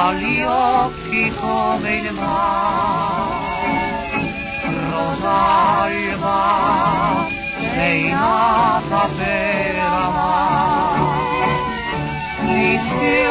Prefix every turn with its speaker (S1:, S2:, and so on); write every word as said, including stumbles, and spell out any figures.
S1: dagli occhi come il mare. Rosalba, sei nata per amare,